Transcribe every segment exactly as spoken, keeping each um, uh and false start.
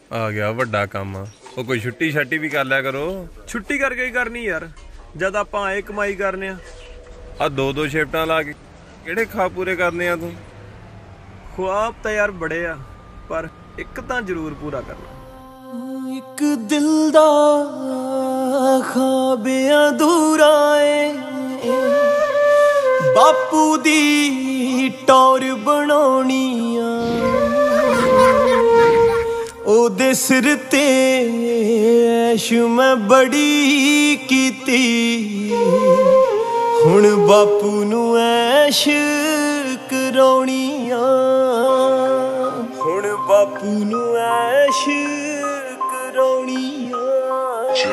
आ गया वड्डा काम। ਉਹ ਕੋਈ ਛੁੱਟੀ ਛੱਟੀ ਵੀ ਕਰ ਲਿਆ ਕਰੋ। ਛੁੱਟੀ ਕਰਕੇ ਹੀ ਕਰਨੀ ਯਾਰ, ਜਦ ਆਪਾਂ ਆਏ ਕਮਾਈ ਕਰਨੇ ਆ। ਆ ਦੋ ਦੋ ਸ਼ਿਫਟਾਂ ਲਾ ਕੇ ਕਿਹੜੇ ਖਾ ਪੂਰੇ ਕਰਨੇ ਆ ਤੂੰ? ਖੁਆਬ ਤਾਂ ਯਾਰ ਬੜੇ ਆ, ਪਰ ਇੱਕ ਤਾਂ ਜ਼ਰੂਰ ਪੂਰਾ ਕਰਨਾ। ਇੱਕ ਦਿਲ ਦਾ ਖਾਬ ਅਧੂਰਾ ਏ, ਬਾਪੂ ਦੀ ਟੌਰ ਬਣਾਉਣੀ ਆ, ਉਹਦੇ ਸਿਰ ਤੇ ਐਸ਼ ਮੈਂ ਬੜੀ ਕੀਤੀ, ਹੁਣ ਬਾਪੂ ਨੂੰ ਐਸ਼ ਕਰਾਉਣੀ ਆ, ਹੁਣ ਬਾਪੂ ਨੂੰ ਐਸ਼ ਕਰਾਉਣੀ ਆ।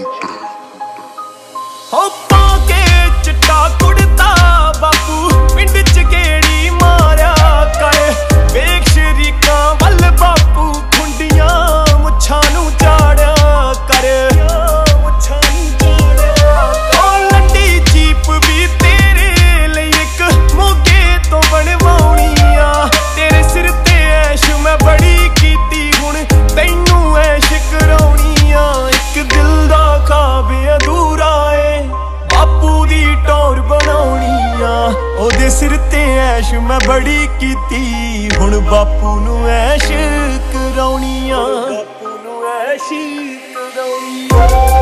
ਹੋ ਪਾ ਕੇ ਚਿੱਟਾ ਕੁੜਤਾ ਬਾਪੂ ਪਿੰਡ ਚ ਗੇੜੀ ਮਾਰਿਆ ਕਰ, ਵੇਖ ਸ਼ਰੀਕਾਂ ਵੱਲ ਬਾਪੂ ਖੁੰਡੀਆਂ ਮੁੱਛਾਂ ਨੂੰ ਝਾੜਿਆ ਕਰ, ਮੁੱਛਾਂ ਨੂੰ ਝਾੜਿਆ ਕਰ। ਲੰਡੀ ਜੀਪ ਵੀ ਤੇਰੇ ਲਈ ਇੱਕ ਮੋਗੇ ਤੋਂ ਬਣਵਾਉਣੀ ਆ, ਤੇਰੇ ਸਿਰ ਤੇ ਐਸ਼ ਮੈਂ ਬੜੀ ਕੀਤੀ, ਹੁਣ ਤੈਨੂੰ ਐਸ਼ ਕਰਾਉਣੀ ਆ। ਇੱਕ ਦਿਲ ਦਾ ਖਾਬ ਅਧੂਰਾ ਏ, ਬਾਪੂ ਦੀ ਟੌਰ ਬਣਾਉਣੀ ਆ, ਉਹਦੇ ਸਿਰ ਤੇ ਐਸ਼ ਮੈਂ ਬੜੀ ਕੀਤੀ, ਹੁਣ ਬਾਪੂ ਨੂੰ ਐਸ਼ ਕਰਾਉਣੀ ਆ, ਬਾਪੂ ਨੂੰ ਐਸ਼ ਕਰਾਉਣੀ ਆ।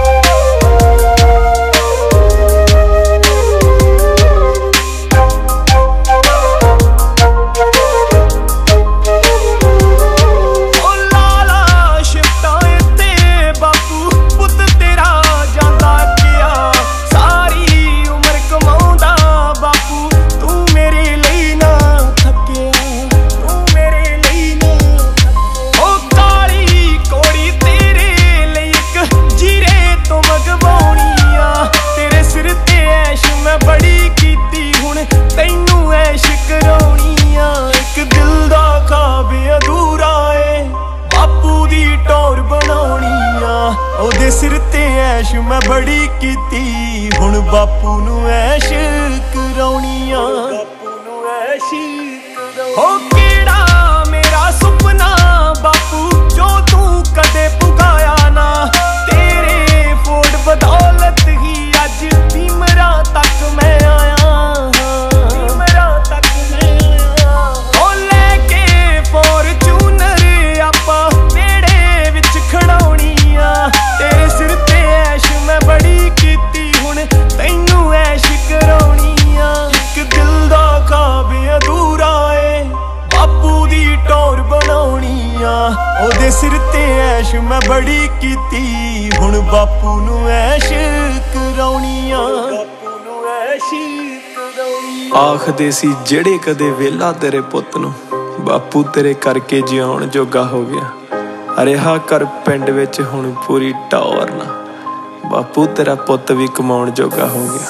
ਉਹਦੇ ਸਿਰ ਤੇ ਐਸ਼ ਮੈਂ ਬੜੀ ਕੀਤੀ, ਹੁਣ ਬਾਪੂ ਨੂੰ ਐਸ਼ ਕਰਾਉਣੀ ਆ, ਬਾਪੂ ਨੂੰ ਐਸ਼ ਕਰਾਉਣੀ। ਹੋ ਕਿਹੜਾ ਮੇਰਾ ਸੁਪਨਾ ਬਾਪੂ ਜੋ ਤੂੰ ਕਦੇ ਪੁਗਾਇਆ ਨਾ, ਤੇਰੇ ਫੋੜ ਬਦੌਲਤ ਹੀ ਅੱਜ ਭੀਮਰਾਂ ਤੱਕ ਮੈਂ ਆਇਆ, ਭੀਮਰਾਂ ਤੱਕ ਮੈਂ ਆਇਆ। ਹੋ ਲੈ ਕੇ ਫੋਰਚੂਨਰ ਆਪਾਂ ਵਿਹੜੇ ਵਿੱਚ ਖੜਾਉਣੀ ਆ, ਤੇਰੇ ਸਿਰ ਤੇ ਐਸ਼ ਮੈਂ ਬੜੀ ਕੀਤੀ, ਹੁਣ ਤੈਨੂੰ ਐਸ਼ ਕਰਾਉਣੀ ਆ। ਇੱਕ ਦਿਲ ਦਾ ਖਾਬ ਅਧੂਰਾ ਏ, ਬਾਪੂ ਦੀ ਟੌਰ ਬਣਾਉਣੀ ਆ, ਉਹਦੇ ਸਿਰ ਤੇ ਐਸ਼ ਮੈਂ ਬੜੀ ਕੀਤੀ, ਹੁਣ ਬਾਪੂ ਨੂੰ ਐਸ਼ ਕਰਾਉਣੀ ਆ, ਬਾਪੂ ਨੂੰ ਐਸ਼ ਕਰਾਉਣੀ ਆ। ਆਖਦੇ ਸੀ ਜਿਹੜੇ ਕਦੇ ਵੇਲਾ ਤੇਰੇ ਪੁੱਤ ਨੂੰ, ਬਾਪੂ ਤੇਰੇ ਕਰਕੇ ਜਿਉਣ ਜੋਗਾ ਹੋ ਗਿਆ, ਰਿਹਾ ਕਰ ਪਿੰਡ ਵਿੱਚ ਹੁਣ ਪੂਰੀ ਟੌਰ ਨਾ, ਬਾਪੂ ਤੇਰਾ ਪੁੱਤ ਵੀ ਕਮਾਉਣ ਜੋਗਾ ਹੋ ਗਿਆ।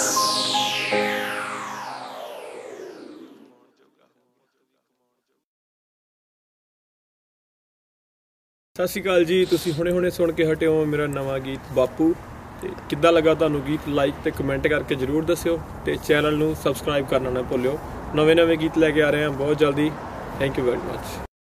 ਸਤਿ ਸ਼੍ਰੀ ਅਕਾਲ ਜੀ, ਤੁਸੀਂ ਹੁਣੇ ਹੁਣੇ ਸੁਣ ਕੇ ਹਟੇ ਹੋ ਮੇਰਾ ਨਵਾਂ ਗੀਤ ਬਾਪੂ। ਤੇ ਕਿੱਦਾਂ ਲੱਗਾ ਤੁਹਾਨੂੰ ਗੀਤ? ਲਾਈਕ ਤੇ ਕਮੈਂਟ ਕਰਕੇ ਜ਼ਰੂਰ ਦੱਸਿਓ, ਤੇ ਚੈਨਲ ਨੂੰ ਸਬਸਕ੍ਰਾਈਬ ਕਰਨਾ ਨਾ ਭੁੱਲਿਓ। ਨਵੇਂ ਨਵੇਂ ਗੀਤ ਲੈ ਕੇ ਆ ਰਹੇ ਹਾਂ ਬਹੁਤ ਜਲਦੀ। Thank you very much.